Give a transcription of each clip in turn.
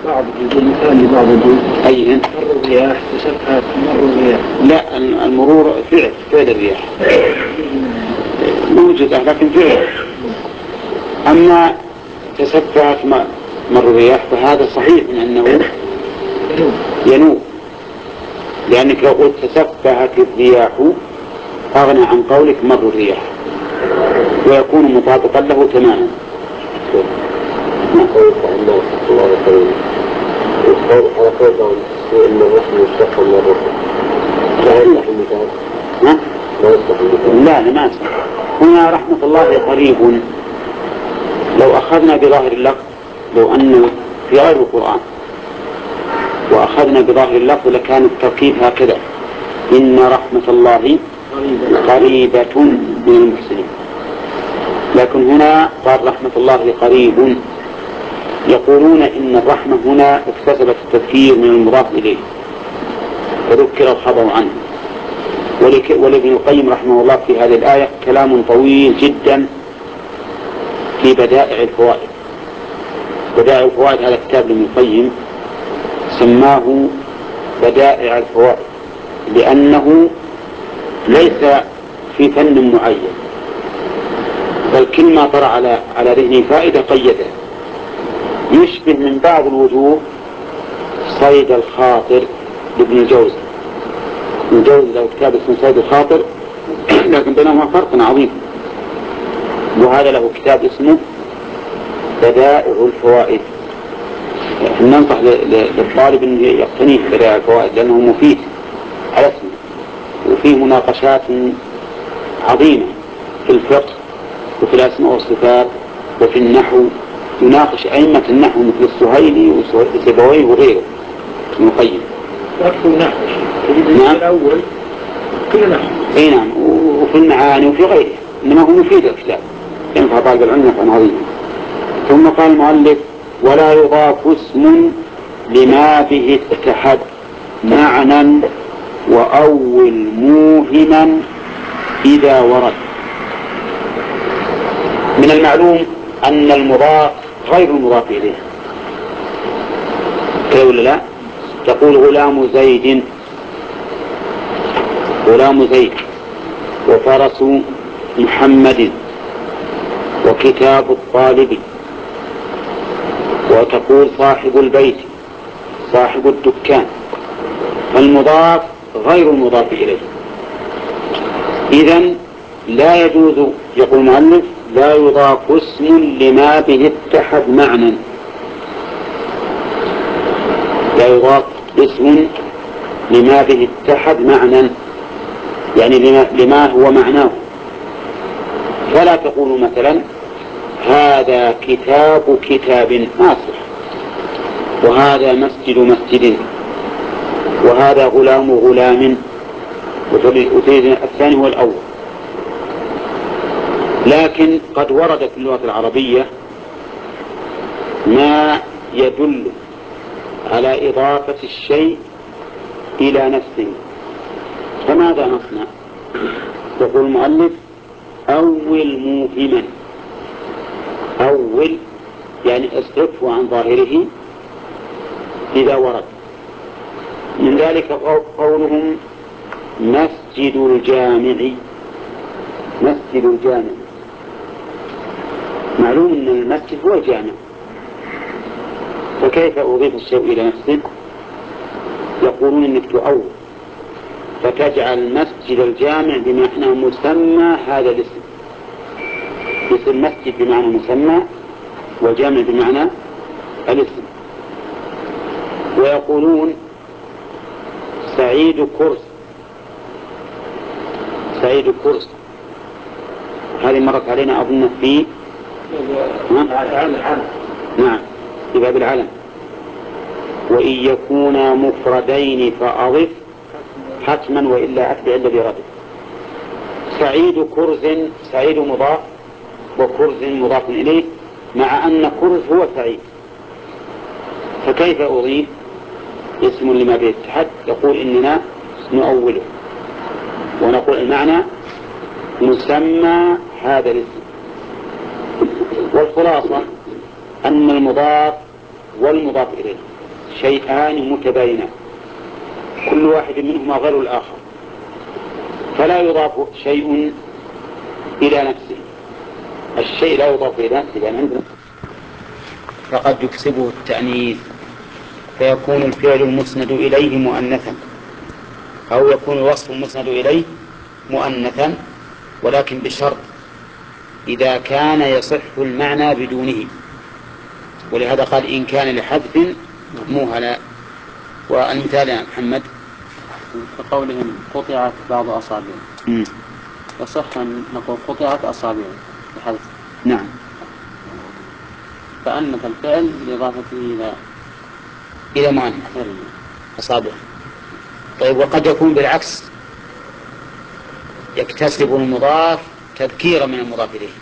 بعض المثال لبعض أي مر الرياح تسبحت مر الرياح. لا، المرور فعل الرياح موجودة لكن فعل. أما تسبحت مر الرياح فهذا صحيح من أنه ينوب، لأنك لو قلت تسبحت الرياح أغنى عن قولك مر الرياح ويكون مطابقا له تماما. لا ما أسمع. هنا رحمة الله قريب. لو أخذنا بظاهر اللفظ، لو أن في غير القرآن وأخذنا بظاهر اللفظ لكان التركيب هكذا: إن رحمة الله قريبة من المحسنين. لكن هنا قال رحمة الله قريب. يقولون إن الرحمة هنا اكتسبت التذكير من المضاف إليه فذكر الخبر عنه. ولابن القيم رحمه الله في هذه الآية كلام طويل جدا في بدائع الفوائد. بدائع الفوائد هذا كتاب لابن القيم سماه بدائع الفوائد لأنه ليس في فن معين، بل كل ما طرأ على ذهنه فائدة قيدها. يشبه من بعض الوجوه صيد الخاطر لابن الجوزي. ابن الجوزي له كتاب اسمه صيد الخاطر لكن بينهما فرق عظيم. وهذا له كتاب اسمه بدائع الفوائد. ننصح للطالب أن يقتنيه بدائع الفوائد لأنه مفيد على اسمه، وفيه مناقشات عظيمة في الفقه وفي الأسماء والصفات وفي النحو. يناقش أئمة النحو مثل السهيلي وسيبويه وغيره ابن القيم. نعم. الأول كل نحو. أي نعم، وفي المعاني وفي غيره، إنما هو مفيد الكتاب ينفع طالب العلم نفعا عظيما. ثم قال المؤلف: ولا يضاف اسم لما به اتحد معنى وأول موهما إذا ورد. من المعلوم أن المضاف غير المضاف إليه. كيف ولا لا؟ تقول غلام زيد، غلام زيد، وفرس محمد، وكتاب الطالب، وتقول صاحب البيت، صاحب الدكان. فالمضاف غير المضاف إليه. إذن لا يجوز، يقول المؤلف: لا يضاف اسم لما به اتحد معنى. لا يضاف اسم لما به اتحد معنى، يعني لما هو معناه. فلا تقول مثلا هذا كتاب كتاب ناصح، وهذا مسجد مسجد، وهذا غلام غلام، وتريد الثاني هو الأول. لكن قد ورد في اللغة العربية ما يدل على إضافة الشيء إلى نفسه، فماذا نصنع؟ يقول المؤلف: أول موهما. أول يعني اصرفه عن ظاهره إذا ورد. من ذلك قولهم مسجد الجامع. مسجد الجامع، معلوم أن المسجد هو الجامع، فكيف أضيف الشيء إلى نفسه؟ يقولون إنك تؤول فتجعل مسجد الجامع بمعنى مسمى هذا الاسم. اسم مسجد بمعنى مسمى والجامع بمعنى الاسم. ويقولون سعيد كرس. سعيد كرس هذه مرت علينا أظن في نعم في باب العلم. وإن يكونا مفردين فأضف حتما وإلا أتبع إلا برد. سعيد كرز، سعيد مضاف وكرز مضاف إليه، مع أن كرز هو سعيد، فكيف أضيف اسم لما به اتحد؟ يقول إننا نؤوله ونقول المعنى مسمى هذا الاسم. والخلاصة أن المضاف والمضاف إليه شيئان متباينان كل واحد منهما غير الآخر، فلا يضاف شيء إلى نفسه. الشيء لا يضاف إلى نفسه لأن عندنا فقد يكسبه التأنيث فيكون الفعل المسند إليه مؤنثا، أو يكون الوصف المسند إليه مؤنثا، ولكن بشرط إذا كان يصح المعنى بدونه، ولهذا قال إن كان لحذف موهلا. والمثال يا محمد كقولهم قطعت بعض أصابعه، وصح أن نقول قطعت أصابعه بحذف. نعم. فأنث الفعل بإضافته إلى مؤنث أصابعه. طيب، وقد يكون بالعكس، يكتسب المضاف تذكيرا من المضاف إليه.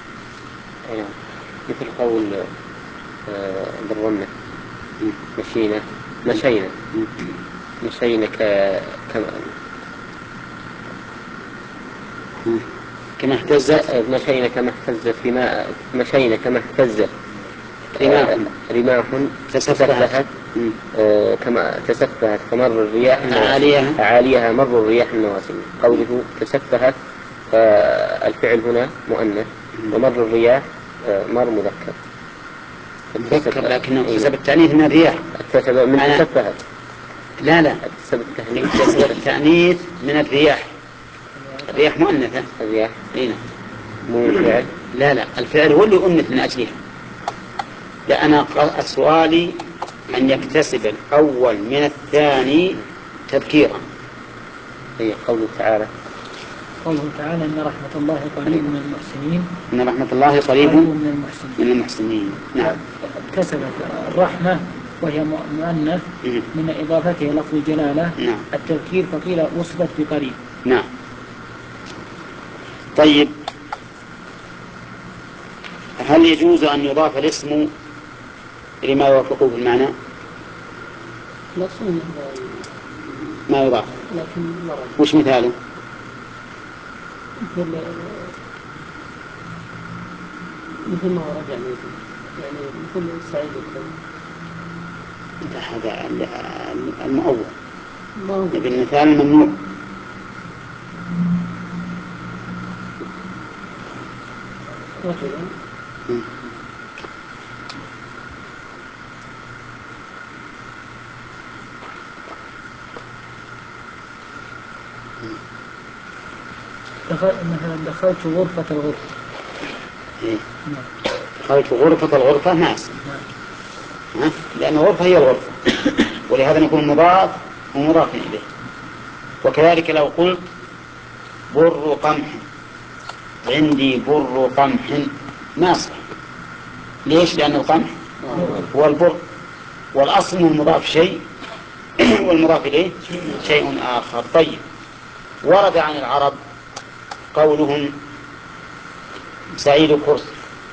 مثل قول بالرمة مشينا كما اهتز مشينا كما اهتز في ماء، مشينا كما اهتز رماح تسفهت كما تسفهت فمر الرياح عاليها مر الرياح النواسم. قوله تسفهت فالفعل هنا مؤنث، ومر الرياح مر مذكر، لكنه اكتسب التأنيث من الرياح، اكتسب من تسفهت. لا اكتسب التأنيث من الرياح. الرياح مؤنثة. الرياح هنا مو الفعل. لا الفعل هو اللي أنث من أجلها. لأن السؤال أن يكتسب الأول من الثاني تذكيرا. هي قوله تعالى إن رحمة الله قريب من المحسنين. إن رحمة الله قريب من المحسنين. نعم. اكتسبت الرحمة وهي مؤنث من إضافتها لفظ الجلالة. نعم. التذكير فقيل وصفت بقريب. نعم. طيب، هل يجوز أن يضاف الاسم لما يوافقه بالمعنى؟ لا، ما يضاف. لكن وش مثاله؟ مثل ما ورد يعني مثل سعيد هذا المؤول. بالمثال الممنوع. مثلا دخلت غرفة الغرفة. دخلت غرفة الغرفة ناس، لأن الغرفة هي الغرفة، ولهذا نكون مضاف ومضاف إليه. وكذلك لو قلت بر قمح، عندي بر قمح، ما صح. ليش؟ لأن القمح هو البر، والأصل من المضاف شيء والمضاف إليه شيء آخر. طيب، ورد عن العرب قولهم سعيد كرسي.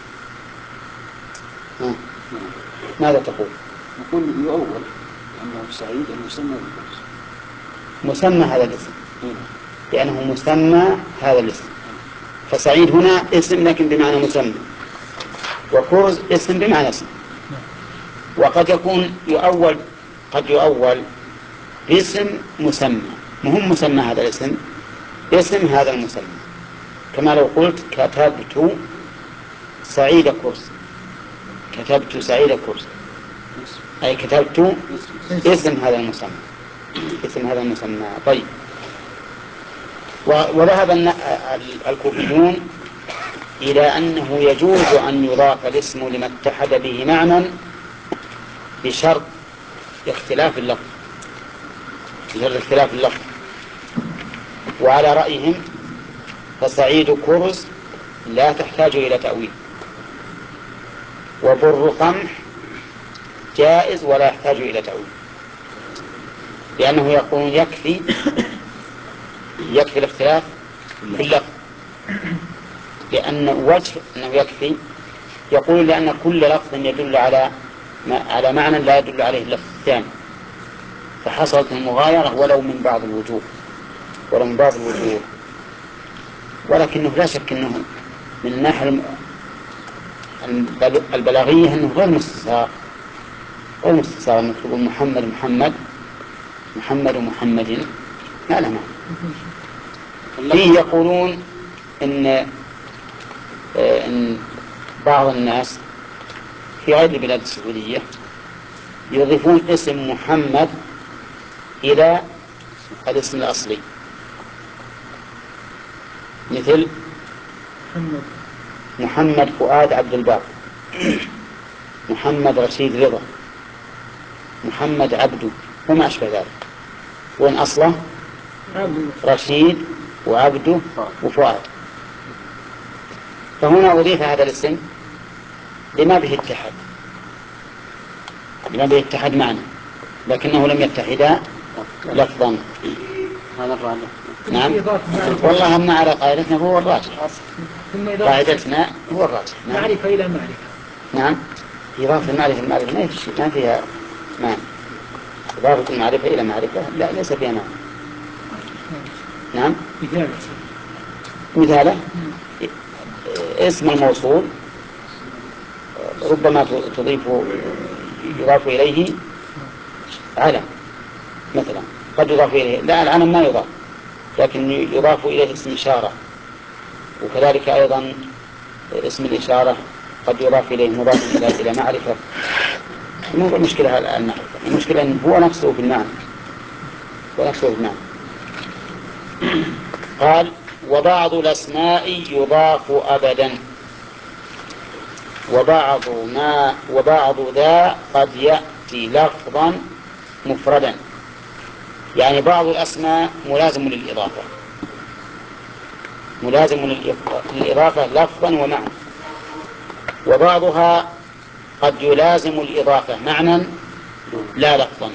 ماذا تقول؟ نقول يؤول أنه سعيد المسمى مسمى هذا الاسم، لأنه مسمى هذا الاسم. فسعيد هنا اسم لكن بمعنى مسمى، وكرز اسم بمعنى اسم. وقد يكون يؤول، قد يؤول باسم مسمى، مهم مسمى هذا الاسم، اسم هذا المسمى. كما لو قلت كتبت سعيد كرسي، كتبت سعيد كرسي، أي كتبت اسم هذا المسمى، اسم هذا المسمى. طيب، وذهب الكوفيون إلى أنه يجوز أن يضاف الاسم لما اتحد به معنى بشرط اختلاف اللفظ، وعلى رأيهم فسعيد كرز لا تحتاج إلى تأويل، وبر قمح جائز ولا يحتاج إلى تأويل، لأنه يقول يكفي الاختلاف في اللفظ، لأن وجه أنه يكفي يقول لأن كل لفظ يدل على معنى لا يدل عليه اللفظ الثاني، فحصلت المغايرة ولو من بعض الوجوه. ولكنه لا شك أنه من الناحية البلاغية أنه غير مستصغر، والمستثار نكتب محمد محمد محمد محمد لا لا ما فيه يقولون إن بعض الناس في غير البلاد السعودية يضيفون اسم محمد إلى الاسم الأصلي، مثل محمد فؤاد عبد الباقي، محمد رشيد رضا، محمد عبده وما أشبه ذلك، وإن أصله رشيد وعبده وفؤاد. فهنا أضيف هذا الاسم لما به اتحاد، لما به اتحاد معنى، لكنه لم يتحدا لفظا. نعم والله هم على قاعدتنا هو الراجح، قاعدتنا هو الراجح. معرفة إلى معرفة. نعم إضافة المعرفة المعرفة ما فيها معنى، إضافة المعرفة إلى معرفة لا ليس فيها معنى. نعم مثاله اسم الموصول ربما يضاف إليه علم مثلا، قد يضاف إليه لا العلم ما يضاف، لكن يضاف إليه اسم إشارة، وكذلك أيضا اسم الإشارة قد يضاف إليه مضاف إلى معرفة. مو المشكلة المعرفة، المشكلة أن هو نفسه في المعنى، قال وبعض الأسماء يضاف أبدا، وبعض ذا قد يأتي لفظا مفردا، يعني بعض الأسماء ملازم للإضافة، ملازم للإضافة لفظا ومعنى، وبعضها قد يلازم الإضافة معنى لا لفظا،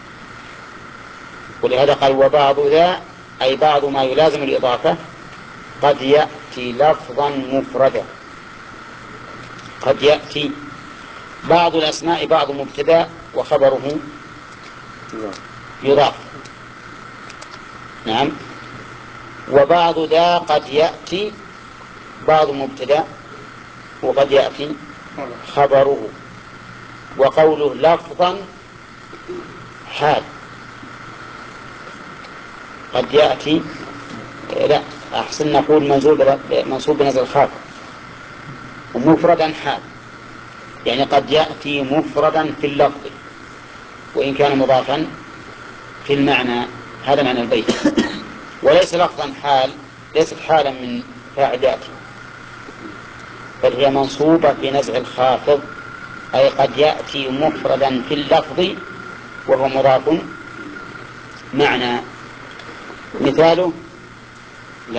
ولهذا قال وبعض ذا أي بعض ما يلازم الإضافة قد يأتي لفظا مفردا. قد يأتي بعض الأسماء بعض مبتدأ وخبره يضاف. نعم وبعض ذا قد يأتي بعض مبتدأ وقد يأتي خبره، وقوله لفظا حال قد يأتي لا أحسن نقول منصوب بنزل الخافض، ومفردا حال يعني قد يأتي مفردا في اللفظ وإن كان مضافا في المعنى، هذا معنى البيت. وليس لفظا حال، ليست حالا من فاعل يأتي، بل هي منصوبة بنزع الخافض، أي قد يأتي مفردا في اللفظ وهو مضاف معنى. مثاله لا،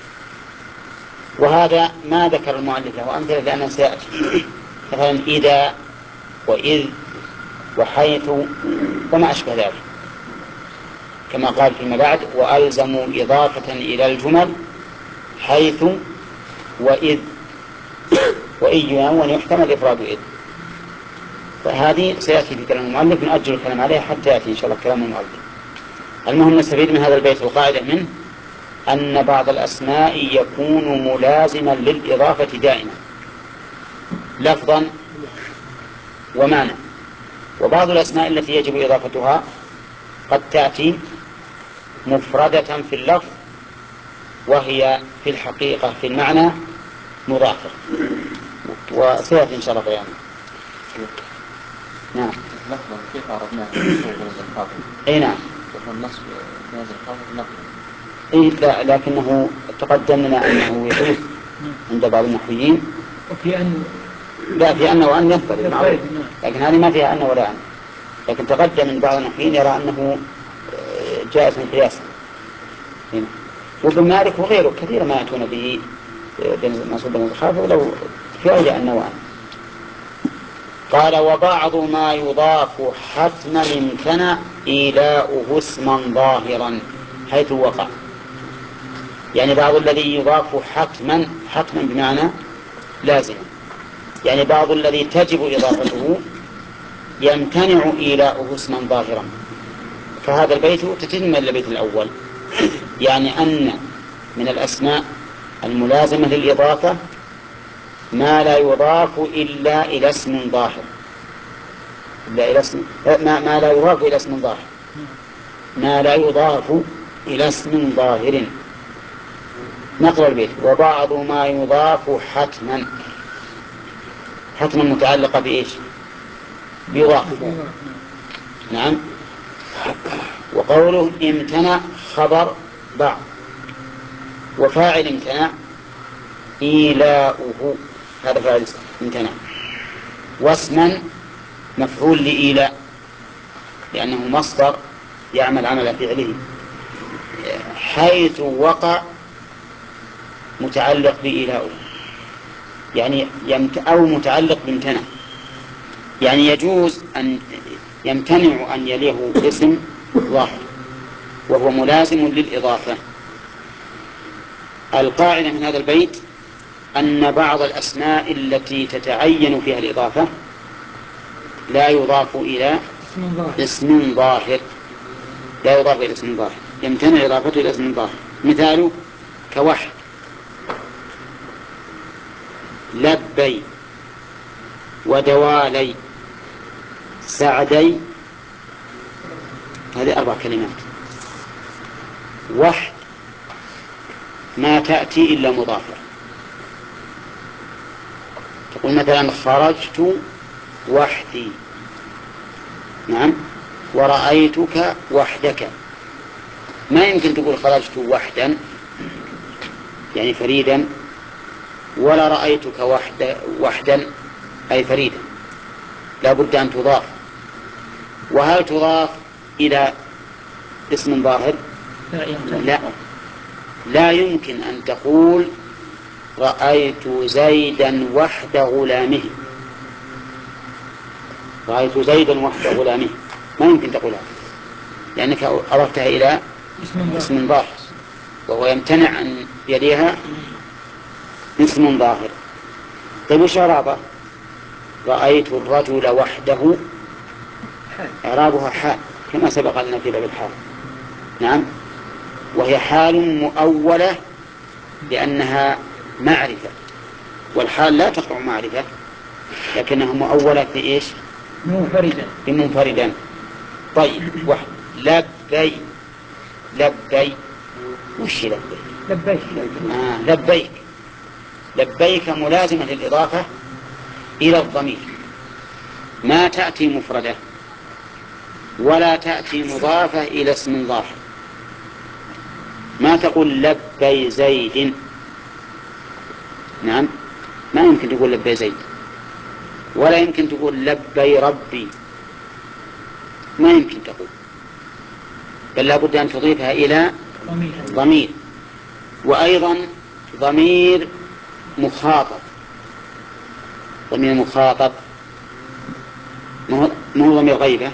وهذا ما ذكر المؤلف له أمثلة لأنه سيأتي، مثلا إذا وإذ وحيث وما أشبه ذلك، كما قال فيما بعد وألزموا إضافة إلى الجمل حيث وإذ وإن يحتمل إفراد إذ. فهذه سيأتي في كلام المؤلف، نؤجل الكلام عليها حتى يأتي إن شاء الله كلام المؤلف. المهم نستفيد من هذا البيت القاعدة منه أن بعض الأسماء يكون ملازما للإضافة دائما لفظا ومعنى، وبعض الأسماء التي يجب إضافتها قد تأتي مفردة في اللفظ وهي في الحقيقة في المعنى مضافة، وسيأتي إن شاء الله بيانه. نعم لفظا كيف عرفناه أي نعم النصب نازل الخافض نقلا. إيه لا، لكنه تقدم لنا أنه يجوز عند بعض النحويين وفي أن لا في أنه وأن يفضل المعروف، لكن هذه ما فيها أن ولا أن، لكن تقدم من بعض النحويين يرى أنه جائز من قياسه. وابن مالك وغيره كثير ما يأتون به منصوب بن الخافض لو في غير أن وأن. قال وبعض ما يضاف حتما امتنع إيلاؤه اسما ظاهرا حيث وقع، يعني بعض الذي يضاف حتما بمعنى لازم، يعني بعض الذي تجب إضافته يمتنع إيلاؤه اسما ظاهرا. فهذا البيت تتم البيت الأول، يعني أن من الأسماء الملازمة للإضافة ما لا يضاف إلا إلى اسم ظاهر، إلا إلى اسم ما لا يضاف إلى اسم ظاهر، ما لا يضاف إلى اسم ظاهر. نقرأ البيت: وبعض ما يضاف حتما. حتما متعلقة بإيش؟ بيضاف. نعم. وقوله امتنع خبر بعض، وفاعل امتنع إيلاؤه، هذا فاعل امتنع، واسما مفعول لإيلاء لأنه مصدر يعمل عمل فعله، حيث وقع متعلق بإيلاؤه، يعني أو متعلق بامتنع، يعني يجوز أن يمتنع أن يليه اسم ظاهر وهو ملازم للإضافة. القاعدة من هذا البيت أن بعض الأسماء التي تتعين فيها الإضافة لا يضاف إلى اسم ظاهر، لا يضاف إلى اسم ظاهر، يمتنع إضافته إلى اسم ظاهر. مثاله كوحد، لبي، ودوالي، سعدي، هذه 4 كلمات. وحد ما تأتي إلا مضافة، تقول مثلا خرجت وحدي، نعم، ورأيتك وحدك. ما يمكن تقول خرجت وحدا يعني فريدا، ولا رأيتك وحدا أي فريدا، لا بد أن تضاف. وهل تضاف إلى اسم ظاهر؟ لا يمكن أن تقول رأيت زيدا وحد غلامه، رأيت زيدا وحد غلامه، ما يمكن تقولها لأنك أضفتها إلى اسم ظاهر، وهو يمتنع أن يليها اسم ظاهر. طيب وش إعرابه؟ رأيت الرجل وحده، إعرابها حال كما سبق لنا في باب الحال. نعم، وهي حال مؤولة لأنها معرفة، والحال لا تقع معرفة لكنها مؤولة في إيش؟ منفردا. طيب واحد، لبي، لبي، وش لبي؟ لبيك، لبيك ملازمة للإضافة إلى الضمير، ما تأتي مفردة ولا تأتي مضافة إلى اسم ظاهر. ما تقول لبي زيد، نعم، ما يمكن تقول لبي زيد، ولا يمكن تقول لبي ربي، ما يمكن تقول، بل لا بد أن تضيفها إلى ضمير، وأيضا ضمير مخاطب. ضمير مخاطب مو ضمير غيبة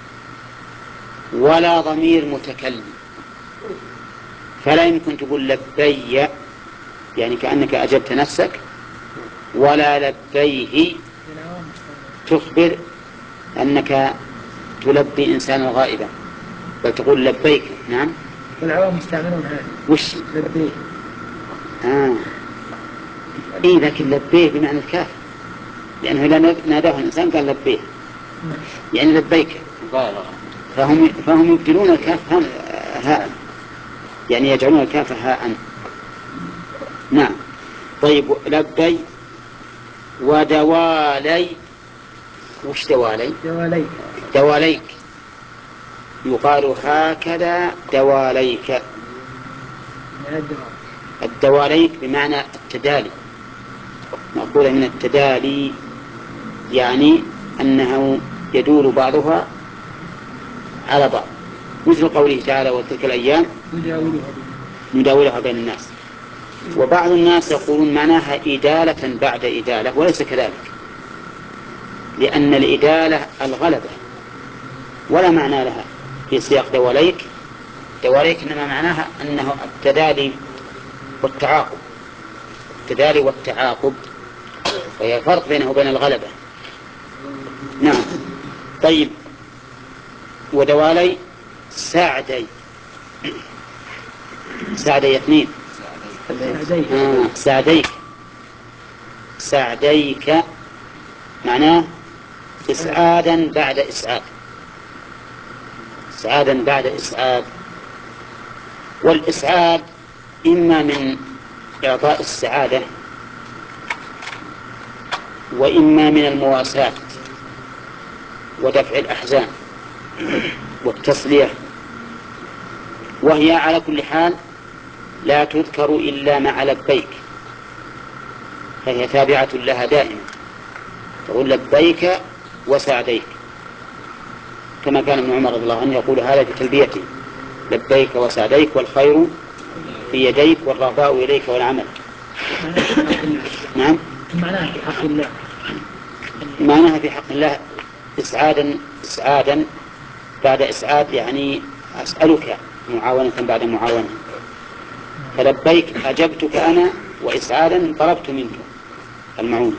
ولا ضمير متكلم، فلا يمكن تقول لبي يعني كأنك أجبت نفسك، ولا لبيه تخبر أنك تلبي إنسانا غائبا، بل تقول لبيك. نعم، والعوام يستعملون هذا وش لبيه. إيه، لكن لبيه بمعنى الكاف، لأنه إذا ناداه الإنسان قال لبيه يعني لبيك، فهم يبدلون الكاف هاء، يعني يجعلون الكاف هاء. نعم. طيب لبي ودوالي، وش دوالي؟ دواليك، يقال هكذا دواليك. الدواليك بمعنى التدالي، مأخوذة من التدالي، يعني أنه يدور بعضها على بعض، مثل قوله تعالى وتلك الأيام نداولها بين الناس. وبعض الناس يقولون معناها إدالة بعد إدالة، وليس كذلك، لأن الإدالة الغلبة ولا معنى لها في سياق دواليك. دواليك إنما معناها أنه التدالي والتعاقب، التدالي والتعاقب، وهي فرق بينه وبين الغلبة. نعم. طيب ودوالي سعدي، سعدي اثنين، سعديك، سعديك معناه إسعادا بعد إسعاد، إسعادا بعد إسعاد. والإسعاد إما من إعطاء السعادة وإما من المواساة ودفع الأحزان والتسلية، وهي على كل حال لا تذكر إلا مع لبيك، فهي تابعة لها دائما، تقول لبيك وسعديك، كما كان ابن عمر رضي الله عنه يقول هذا في تلبيته: لبيك وسعديك والخير في يديك والرغباء إليك والعمل. نعم، معناها في حق الله، معناها في حق الله إسعادا إسعادا بعد إسعاد، يعني أسألك معاونة بعد معاونة. فلبيك أجبتك أنا، وإسعادا طلبت منك المعونة.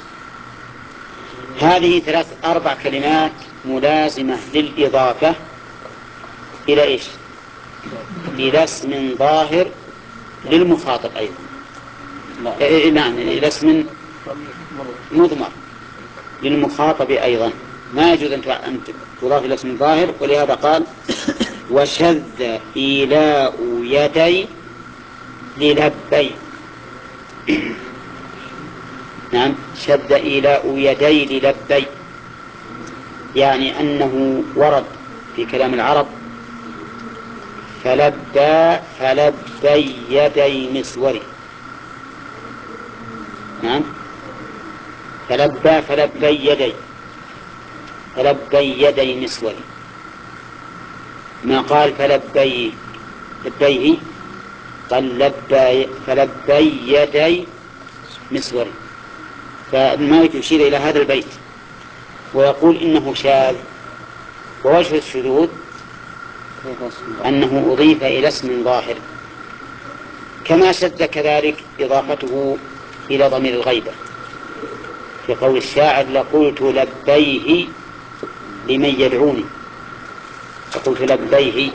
هذه 4 كلمات ملازمة للإضافة إلى إيش؟ إلى اسم ظاهر للمخاطب أيضا. نعم، إلى اسم مضمر للمخاطب أيضا، ما يجوز أن تضاف إلى اسم ظاهر. ولهذا قال: وشذ إيلاء يدي للبي. نعم، شذ إيلاء يدي للبي، يعني أنه ورد في كلام العرب: فلبي يدي مسوري. نعم، فلبي يدي مسوري، ما قال فلبيه، قال فلبي يدي مسوري. فالمالك يشير إلى هذا البيت ويقول إنه شاذ. ووجه الشذوذ أنه أضيف إلى اسم ظاهر، كما شذ كذلك إضافته إلى ضمير الغيبة في قول الشاعر: لقلت لبيه لمن يدعوني. فقلت لبيه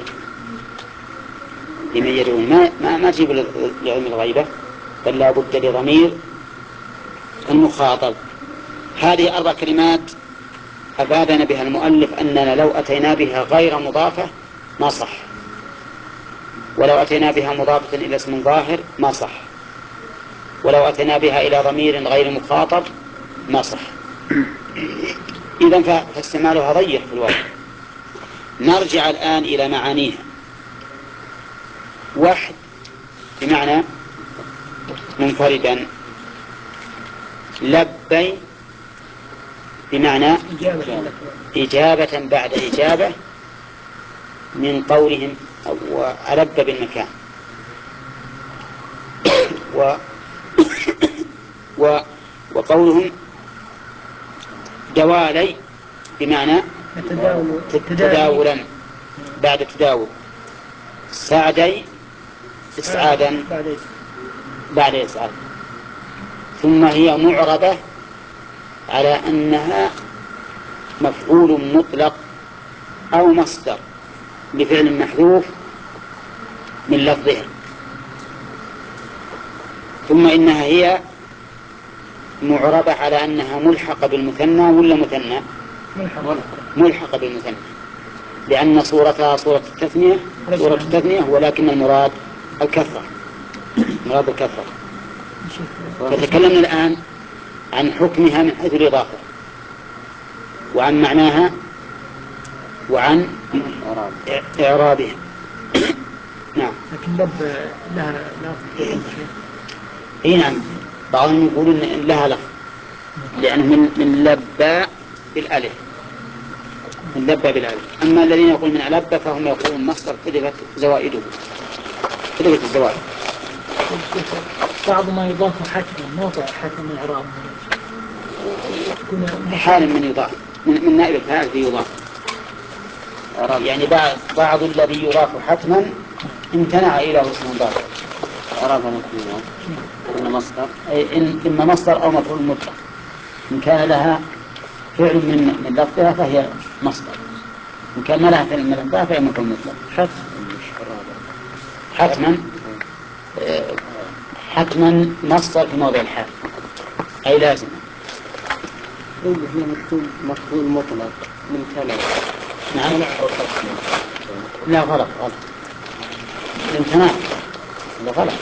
لمن يدعوني، ما تجيب لعلم الغيبة، بل لا بد لضمير المخاطب. هذه 4 كلمات أفادنا بها المؤلف أننا لو أتينا بها غير مضافة ما صح، ولو أتينا بها مضافة إلى اسم ظاهر ما صح، ولو أتينا بها إلى ضمير غير مخاطب ما صح. إذن فاستعمالها ضيق في الواقع. نرجع الآن إلى معانيها. وحد بمعنى منفردا، لبي بمعنى إجابة بعد إجابة من قولهم وألب بالمكان، وقولهم دوالي بمعنى تداولا بعد تداول، سعدي إسعادا بعد إسعاد. ثم هي معربة على أنها مفعول مطلق أو مصدر لفعل محذوف من لفظها. ثم إنها هي معربة على أنها ملحقة بالمثنى ولا مثنى؟ ملحقة بالمثنى، لأن صورتها صورة التثنية، ولكن المراد الكثرة، مراد الكثرة. فتكلمنا الآن عن حكمها من حيث الإضافة، وعن معناها، وعن إعرابها. نعم. لكن لب لها لفظ. اي نعم، بعضهم يقولون لها لفظ لأنه من لباء بالألف، من لباء بالألف. أما الذين يقولون من ألب فهم يقولون مصدر كذبت زوائده، كذبت الزوائد. بعض ما يضاف حتما، موضع حتما الإعراب حال من يضاف من نائب الفاعل يضاف، يعني بعض الذي يضاف حتما امتنع إلى اسم مضاف. أرادنا إن مصدر، إما مصدر أو مفعول مطلق، إن كان لها فعل من لفظها فهي مصدر، إن كان ما لها فعل من لفظها فهي مفعول مطلق. حتما مصدر في موضع الحال، أي لازم. إيه هنا مكتوب مفعول مطلق من كلام. نعم. لا غلط امتناع غلط.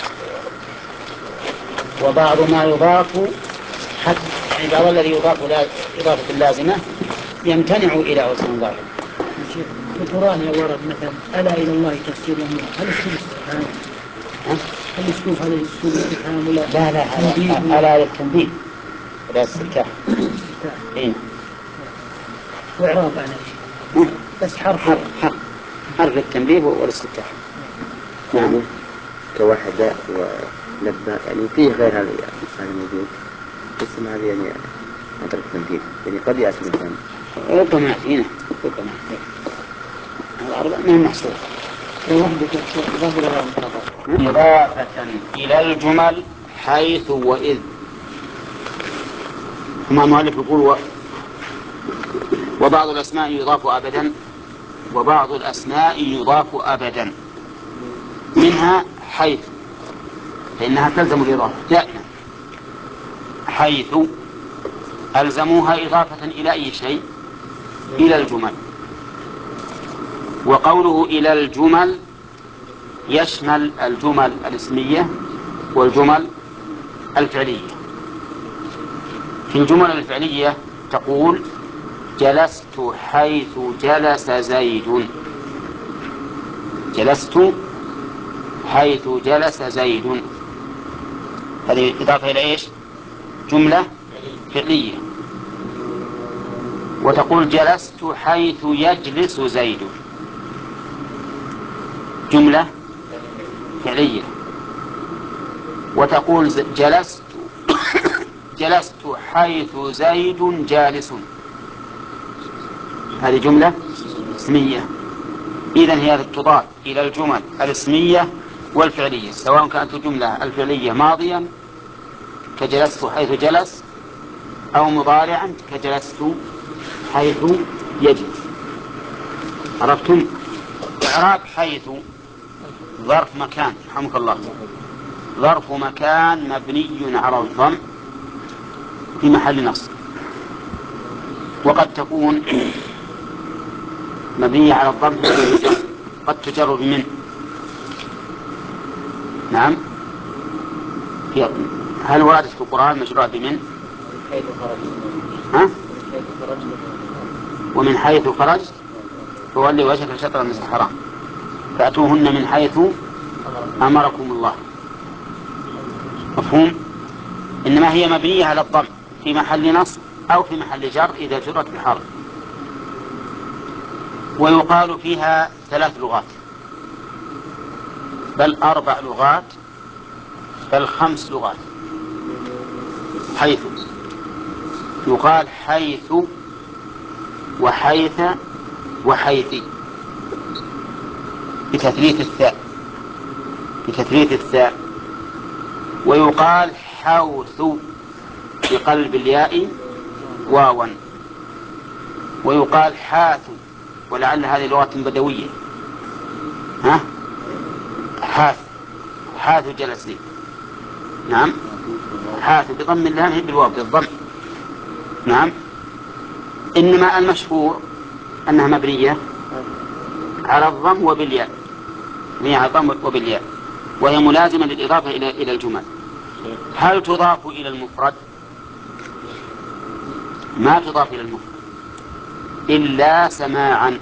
وبعض ما يضاف حتى يعني بعض الذي يضاف إلى إضافة اللازمة يمتنع إلى وزن ظاهر. في القرآن ورد مثلا ألا إلى الله تفسير الأمور، هل اسلوب استفهام؟ هل اسلوب هذا اسلوب استفهام ولا لا ألا للتنبيه ولا استفتاح. إيه. وإعراب عن شيء بس حرف التنبيه والاستفتاح. نعم. كوحدة ولبة يعني فيه غير هذا الموجود اسم هذا يعني مطلق تنبيه يعني قد يأتي مثلا ربما فينا الأربع ما هي محصورة. إضافة إلى الجمل حيث وإذ. ثم المؤلف يقول وبعض الأسماء يضاف أبدا وبعض الأسماء يضاف أبدا، منها حيث فإنها تلزم الإضافة دائما. حيث ألزموها إضافة إلى أي شيء؟ إلى الجمل. وقوله إلى الجمل يشمل الجمل الاسمية والجمل الفعلية. في الجمل الفعلية تقول جلست حيث جلس زيد. جلست حيث جلس زيد، هذه إضافة إلى إيش؟ جملة فعلية. وتقول جلست حيث يجلس زيد، جملة فعلية. وتقول جلست حيث زيد جالس، هذه جملة اسمية. إذن هي تضاف إلى الجمل الاسمية والفعلية، سواء كانت الجملة الفعلية ماضيا كجلست حيث جلس أو مضارعا كجلست حيث يجلس. عرفتم؟ إعراب حيث ظرف مكان، رحمك الله، ظرف مكان مبني على الضم في محل نصب. وقد تكون مبنية على الضم قد تجر بمن. نعم. هل وردت في القرآن مجرورة بمن؟ ها؟ ومن حيث خرج فولي وجهك شطر المسجد الحرام فأتوهن من حيث أمركم الله. مفهوم؟ إنما هي مبنية على الضم في محل نصب أو في محل جر إذا جرت بحرف. ويقال فيها 3 لغات، بل 4 لغات، بل 5 لغات. حيث يقال حيث وحيث وحيثي بتثليث الثاء. ويقال حوث بقلب الياء واوا. ويقال حاث، ولعل هذه لغة بدوية. ها؟ حاث جلس لي. نعم. حاث بضم اللام هي بالواو بالضم. نعم. إنما المشهور أنها مبنية على الضم وبالياء، مبنية على الضم وبالياء، وهي ملازمة للإضافة إلى الجمل. هل تضاف إلى المفرد؟ ما تضاف إلى المفرد إلا سماعا.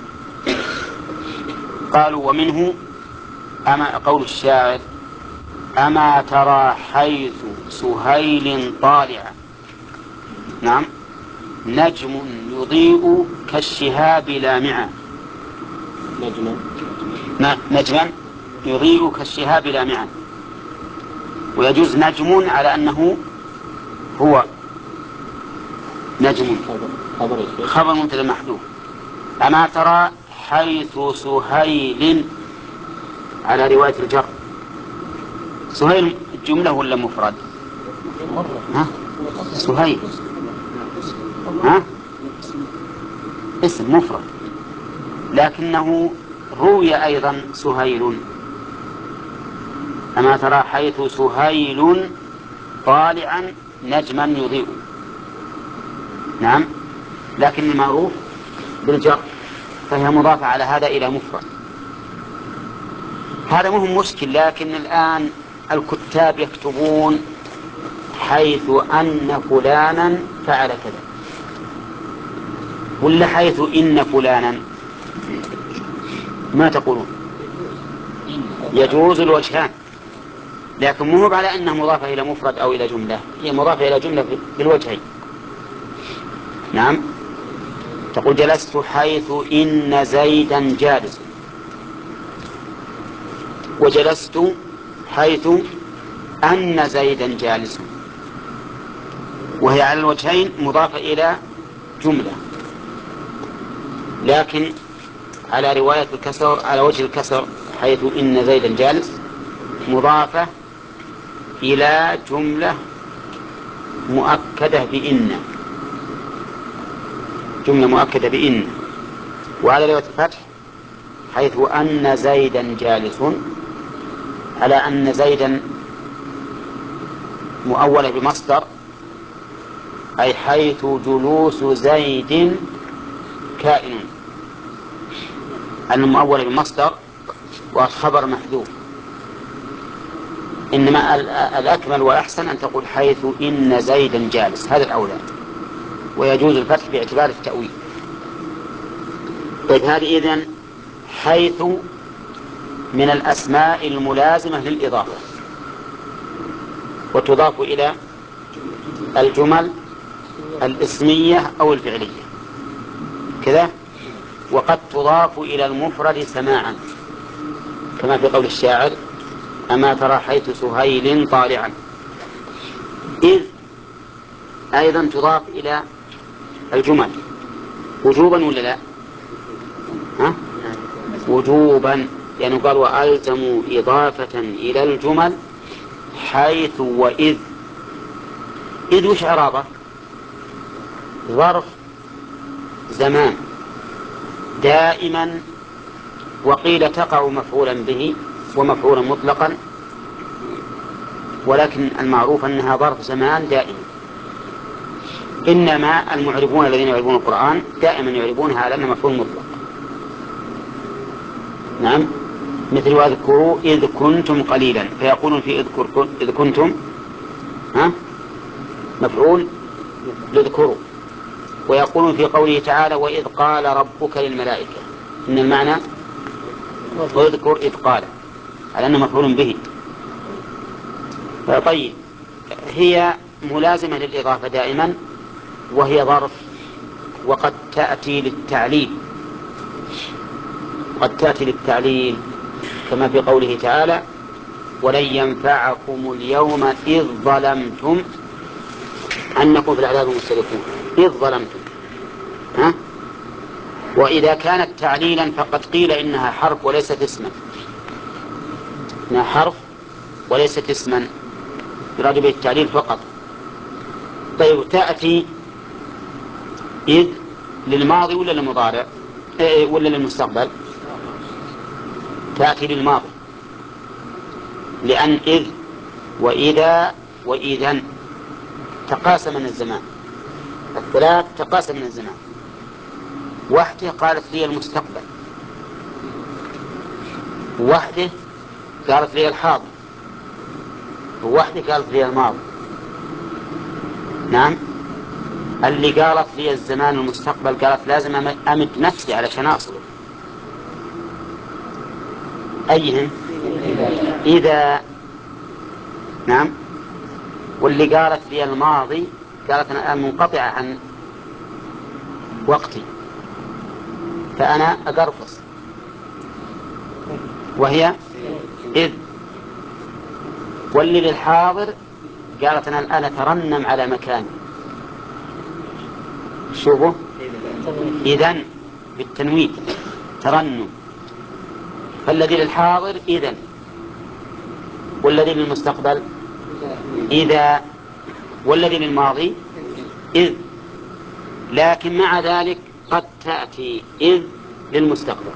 قالوا ومنه أما قول الشاعر أما ترى حيث سهيل طالعا. نعم. نجم يضيء كالشهاب لامعا. نجما يضيء كالشهاب لامعا. ويجوز نجم على أنه هو نجم خبر مبتدأ محذوف. أما ترى حيث سهيل على رواية الجر. سهيل جملة ولا مفرد؟ ها؟ سهيل ها؟ اسم مفرد، لكنه روي أيضا سهيل. أما ترى حيث سهيل طالعا نجما يضيء. نعم، لكن المعروف بالجر، فهي مضافة على هذا إلى مفرد. هذا مهم مشكل، لكن الآن الكتاب يكتبون حيث أن فلانا فعل كذا، ولا حيث إن فلانا؟ ما تقولون؟ يجوز الوجهان، لكن مو على أنها مضافة إلى مفرد أو إلى جملة، هي مضافة إلى جملة بالوجهين. نعم، تقول جلست حيث إن زيدا جالس، وجلست حيث أن زيدا جالس، وهي على الوجهين مضافة إلى جملة، لكن على رواية الكسر، على وجه الكسر حيث إن زيدا جالس مضافة إلى جملة مؤكدة بإن، جملة مؤكدة بإن. وعلى رواية الفتح حيث أن زيدا جالس، على أن زيدا مؤولة بمصدر، أي حيث جلوس زيد كائن، المؤولة بمصدر والخبر محذوف. إنما الأكمل وأحسن أن تقول حيث إن زيدا جالس، هذا الأولى، ويجوز الفتح باعتبار التأويل. طيب، هذه إذن حيث من الأسماء الملازمة للإضافة، وتضاف إلى الجمل الإسمية أو الفعلية كذا، وقد تضاف إلى المفرد سماعا، كما في قول الشاعر: أما ترى حيث سهيل طالعا. إذ أيضا تضاف إلى الجمل وجوبا ولا لا؟ وجوبا، يعني قال وألزموا إضافة إلى الجمل حيث وإذ. إذ وش عرابة؟ ظرف زمان دائما، وقيل تقع مفعولا به ومفعولا مطلقا، ولكن المعروف أنها ظرف زمان دائما. إنما المعربون الذين يعربون القرآن دائما يعربونها على أنها مفعول مطلق. نعم، مثل واذكروا إذ كنتم قليلا، فيقولون في إذ كنتم مفعول لذكروا، ويقولون في قوله تعالى وإذ قال ربك للملائكة، إن المعنى واذكر إذ قال، على أنه مفعول به. طيب، هي ملازمة للإضافة دائما، وهي ظرف، وقد تأتي للتعليل، قد تأتي للتعليل كما في قوله تعالى ولن ينفعكم اليوم إذ ظلمتم أنكم في العذاب مشتركون. إذ ظلمتم، وإذا كانت تعليلا فقد قيل إنها حرف وليست اسما، إنها حرف وليست اسما، يراد به التعليل فقط. طيب، تأتي إذ للماضي ولا للمضارع ولا للمستقبل؟ تأتي للماضي، لأن إذ وإذا وإذن تقاسم من الزمان، الثلاث تقاسم من الزمان. وحده قالت لي المستقبل، وحده قالت لي الحاضر، ووحده قالت لي الماضي. نعم، اللي قالت لي الزمان والمستقبل قالت لازم أمد نفسي علشان أصله. أيهم؟ إذا. نعم، واللي قالت لي الماضي قالت أنا منقطعة عن وقتي فأنا أقرفص، وهي إذ. واللي للحاضر قالت أنا الآن أترنم على مكاني، شوفوا، إذن بالتنوين ترنم. فالذي للحاضر إذن، والذي للمستقبل إذا، والذي للماضي إذ. لكن مع ذلك قد تأتي إذ للمستقبل،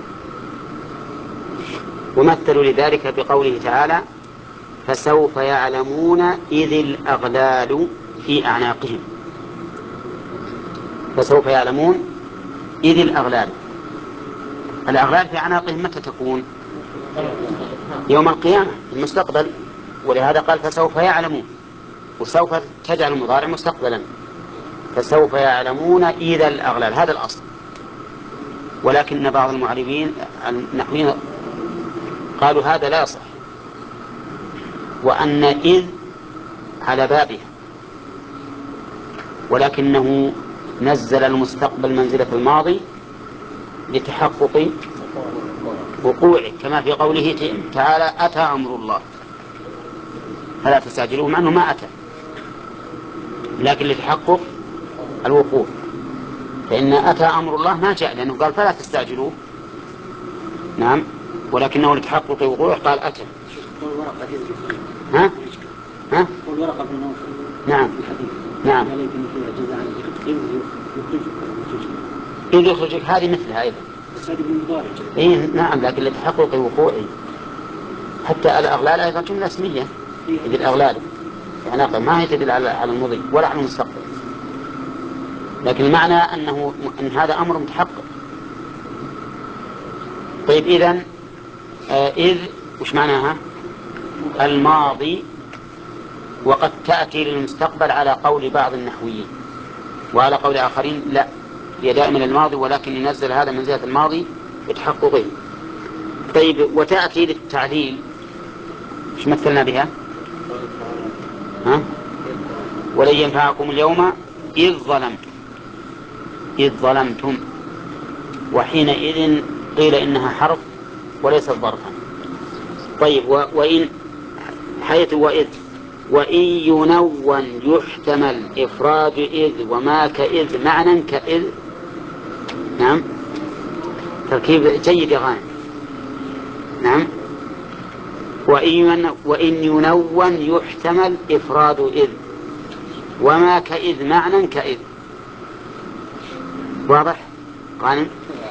ومثلوا لذلك بقوله تعالى فسوف يعلمون إذ الأغلال في أعناقهم. فسوف يعلمون إذ الأغلال في أعناقهم متى تكون؟ يوم القيامة في المستقبل. ولهذا قال فسوف يعلمون، وسوف تجعل المضارع مستقبلا، فسوف يعلمون إذا الأغلال، هذا الأصل. ولكن بعض المعربين النحويين قالوا هذا لا يصح، وأن إذ على بابها، ولكنه نزل المستقبل منزلة الماضي لتحقق وقوعه، كما في قوله تعالى أتى أمر الله فلا تستعجلوه، مع أنه ما أتى، لكن لتحقق الوقوع. فإن أتى أمر الله ما جاء، لأنه قال فلا تستعجلوه، نعم، ولكنه لتحقق وقوعه قال أتى. ها؟ ها؟ والورقة بن نوفل نعم نعم إذ يخرجك، هذه مثلها أيضا، بس هذه بالمضارع. إيه نعم، لكن لتحقق وقوعه. حتى الأغلال أيضا جملة اسمية، إذ الأغلال يعني ما هي تدل على المضي ولا على المستقبل، لكن المعنى أن هذا أمر متحقق. طيب إذن إذ وش معناها؟ الماضي، وقد تأتي للمستقبل على قول بعض النحويين، وعلى قول آخرين لا، هي دائما الماضي، ولكن ينزل هذا منزلة الماضي بتحققه. طيب وتأتي للتعليل، ايش مثلنا بها؟ ها؟ ولن ينفعكم اليوم إذ ظلمتم، وحينئذ قيل إنها حرف وليست ظرفا. طيب وإن حيث وإن ينون يحتمل إفراد إذ وما كإذ معنى كإذ. نعم، تركيب جيد يا غانم. نعم، وإن ينون يحتمل إفراد إذ وما كإذ معنى كإذ. واضح غانم؟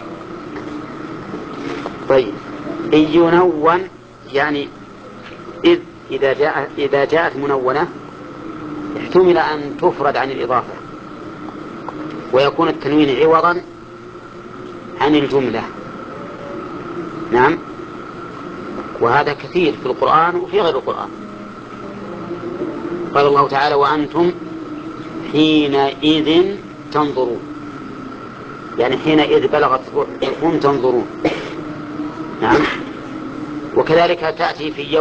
طيب إن ينون يعني إذ إذا جاءت منونة احتمل أن تفرد عن الإضافة ويكون التنوين عوضا عن الجملة. نعم، وهذا كثير في القرآن وفي غير القرآن. قال الله تعالى وأنتم حينئذ تنظرون، يعني حينئذ بلغت روحكم تنظرون. نعم، وكذلك تأتي في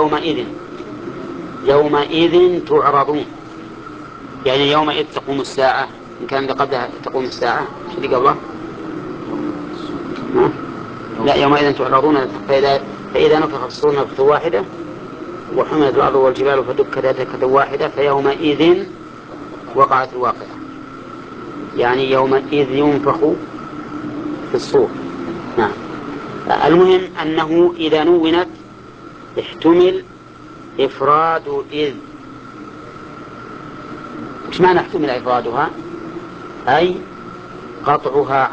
يومئذ تعرضون، يعني يومئذ تقوم الساعة، إن كان قبلها تقوم الساعة شو اللي قبله؟ لا، يومئذ تعرضون فإذا نفخ في الصور نفخة واحدة وحملت الأرض والجبال فدكتا دكة واحدة فيومئذ وقعت الواقعة، يعني يومئذ ينفخ في الصور. نعم، المهم أنه إذا نونت احتمل إفراد إذ. وش معنى احتمل إفرادها؟ أي قطعها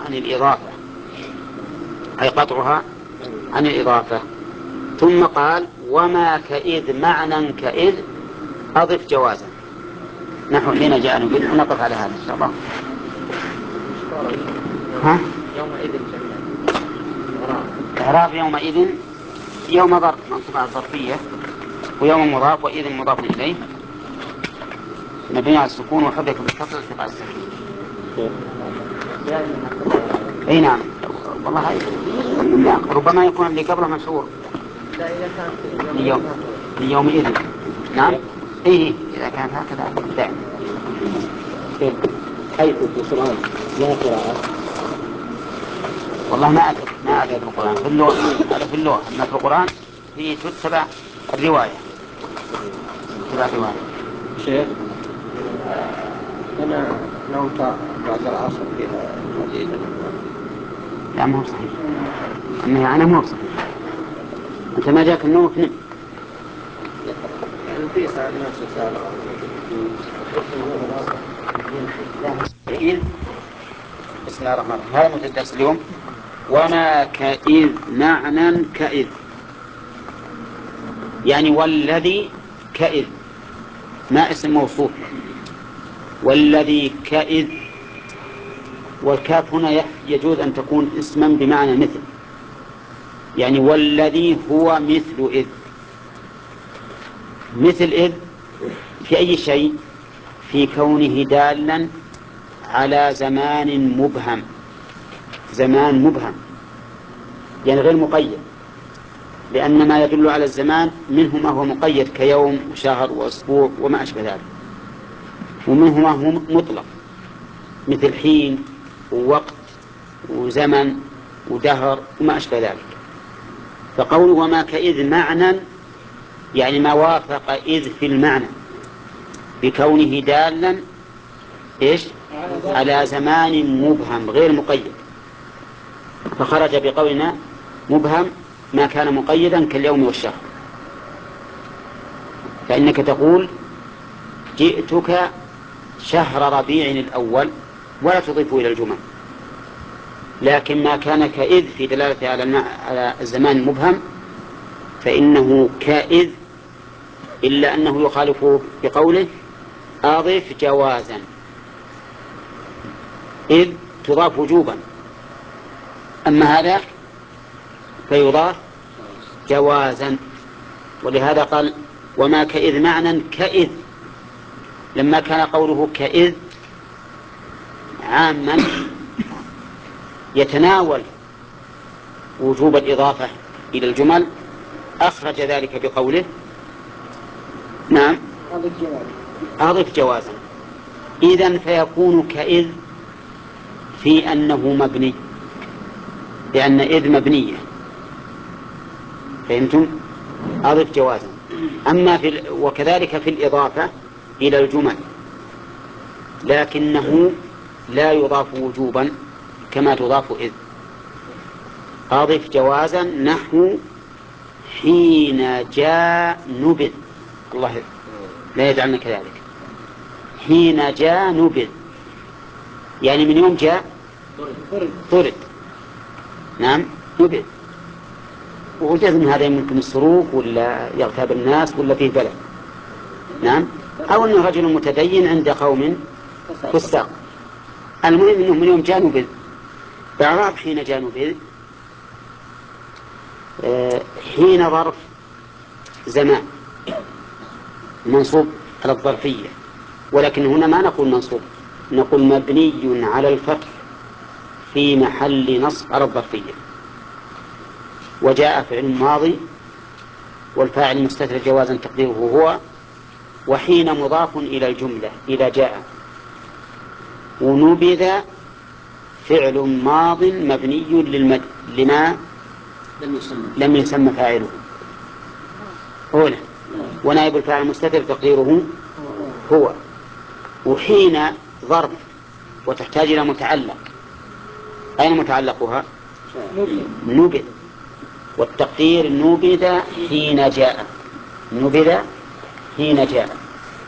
عن الإضافة. ثم قال وما كإذ معنى كإذ أضف جوازا، نحن حين جاء نبيل نقف على هذا إن شاء الله. ها؟ يومئذ إعراب يومئذ يوم ظرف منصوب على الظرفية، ويوم مضاف وإذ مضاف إليه مبني على السكون وحرك بالكسر التقاء السكين. أي نعم، والله ربما يكون اللي قبله مشهور ليومئذ. نعم، إيه إذا كان هكذا دائما. حيث في القرآن لا قراءة، والله ما أدري في القرآن في اللغة، هذا في اللغة، أما في القرآن هي تتبع الرواية. شيخ أنا نومت بعد العصر فيها قليلا. لا مو صحيح، أنا مو صحيح، أنت ما جاك النوم نمت. يعني في ساعة نفس ساعة. بسم الله الرحمن الرحيم. هذا متدرس اليوم. وما كإذ معنى كإذ، يعني والذي كإذ ما اسم موصوف، والذي كإذ والكاف هنا يجوز أن تكون اسما بمعنى مثل، يعني والذي هو مثل إذ. مثل إذ في أي شيء؟ في كونه دالا على زمان مبهم، زمان مبهم يعني غير مقيد، لأن ما يدل على الزمان منه ما هو مقيد كيوم وشهر وأسبوع وما أشبه ذلك، ومنه ما هو مطلق مثل حين ووقت وزمن ودهر وما أشبه ذلك. فقوله وما كإذ معنى يعني ما وافق إذ في المعنى بكونه دالا إيش؟ على زمان مبهم غير مقيد، فخرج بقولنا مبهم ما كان مقيدا كاليوم والشهر. فإنك تقول جئتك شهر ربيع الأول ولا تضيف إلى الجمل، لكن ما كان كإذ في دلالة على الزمان المبهم فإنه كإذ، إلا أنه يخالفه بقوله أضف جوازا، إذ تضاف وجوبا، أما هذا فيضاف جوازا. ولهذا قال وما كإذ معنى كإذ، لما كان قوله كإذ عاما يتناول وجوب الإضافة إلى الجمل أخرج ذلك بقوله نعم أضف جوازا. إذن فيكون كإذ في أنه مبني، لأن إذ مبنية، فهمتم؟ أضف جوازا. أما وكذلك في الإضافة إلى الجمل، لكنه لا يضاف وجوبا كما تضاف إذ. أضف جوازا نحو حين جاء نبذ، الله لا يجعلنا كذلك. حين جاء نبذ يعني من يوم جاء طرد، نعم نبذ. وجزم هذا يمكن السروق ولا يغتاب الناس ولا فيه بلد، نعم، أو أنه رجل متدين عند قوم فساق. المهم أنه من يوم جاء نبذ. إعراب حين جاء نبذ حين ظرف زمان منصوب على الظرفية، ولكن هنا ما نقول منصوب، نقول مبني على الفتح في محل نصب على الظرفية. وجاء فعل ماضي والفاعل مستتر جوازا تقديره هو، وحين مضاف إلى الجملة إلى جاء. ونبذ فعل ماض مبني لما لم يسمى فاعله هنا، ونائب الفاعل مستتر تقديره هو. وحين ظرف وتحتاج إلى متعلق، أين متعلقها؟ نبذ، والتقدير نبذ حين جاء، نبذ حين جاء.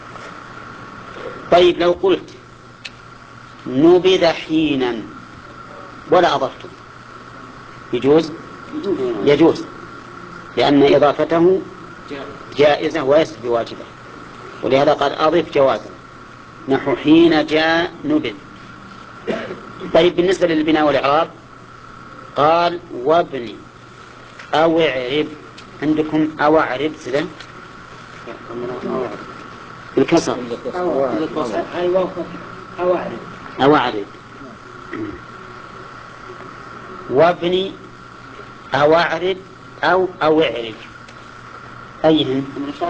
طيب لو قلت نبذ حينا ولا أضفته يجوز؟ يجوز، لأن إضافته جائزة وليست بواجبة، ولهذا قال أضف جوازا نحو حين جاء نبذ. طيب بالنسبة للبناء والإعراب قال وابني أو اعرب، عندكم أو اعرب سلم الكسر أو اعرب، وابني أو اعرب أو اعرب، أيهن؟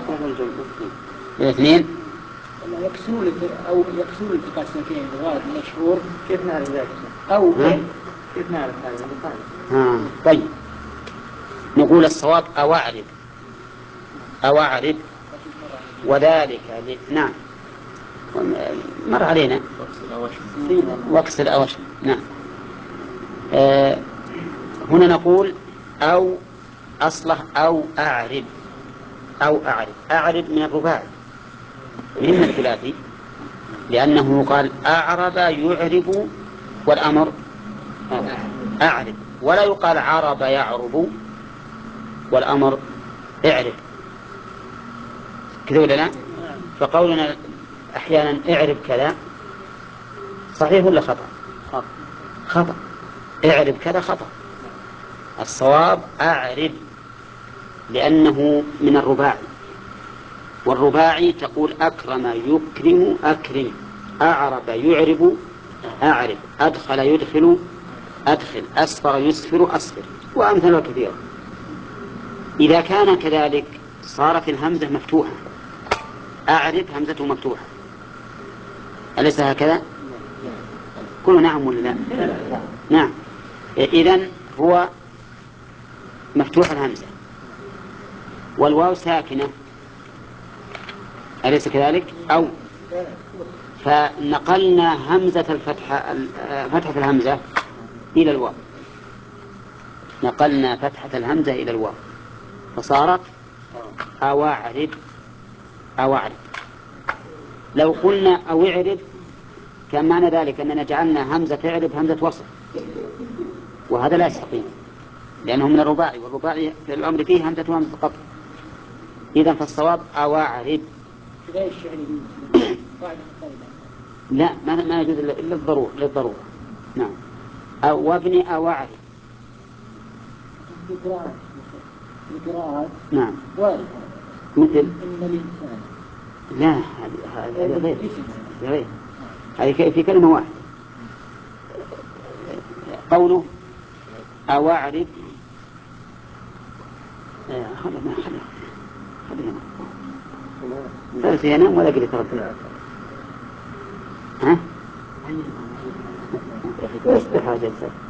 الاثنين يكسرون أو يكسرون التقاء الساكنين الغالب المشهور. كيف نعرف ذلك؟ أو كيف نعرف هذا؟ طيب نقول الصواب أو اعرب، أو اعرب، وذلك نعم مر علينا وكس الأوشم. نعم هنا نقول أو أصله أو أعرب، أو أعرب، أعرب من الرباعي من الثلاثي، لأنه قال أعرب يعرب والأمر أعرب، ولا يقال عرب يعرب والأمر اعرب، كذا ولا لا؟ فقولنا أحيانا اعرب كذا صحيح ولا خطأ؟ خطأ. اعرب كذا خطأ. الصواب أعرب، لأنه من الرباعي، والرباعي تقول أكرم يكرم أكرم، أعرب يعرب أعرب، أدخل يدخل أدخل، أسفر يسفر أسفر، وأمثال كثيرة. إذا كان كذلك صارت الهمزة مفتوحة، أعرب همزته مفتوحة، أليس هكذا؟ قلوا نعم ولا لا؟ نعم. إذن هو مفتوح الهمزة والواو ساكنة، أليس كذلك؟ أو فنقلنا همزة الفتحة، فتحة الهمزة إلى الواو، نقلنا فتحة الهمزة إلى الواو فصارت أواعرب أواعرب. لو قلنا أو اعرب كان معنى ذلك أننا جعلنا همزة اعرب همزة وصل، وهذا لا يستقيم لأنه من الرباعي، والرباعي في الأمر فيه همزة همزة قطع. إذن فالصواب أواعرب. لا ما يجوز إلا للضرورة. نعم. أو وابني أواعرب. نعم. مثل لا، هذه غير، هذه في كلمة واحدة. قوله أواعرب، خلينا ينام ولا قد ترد. ها؟ اصبح هذا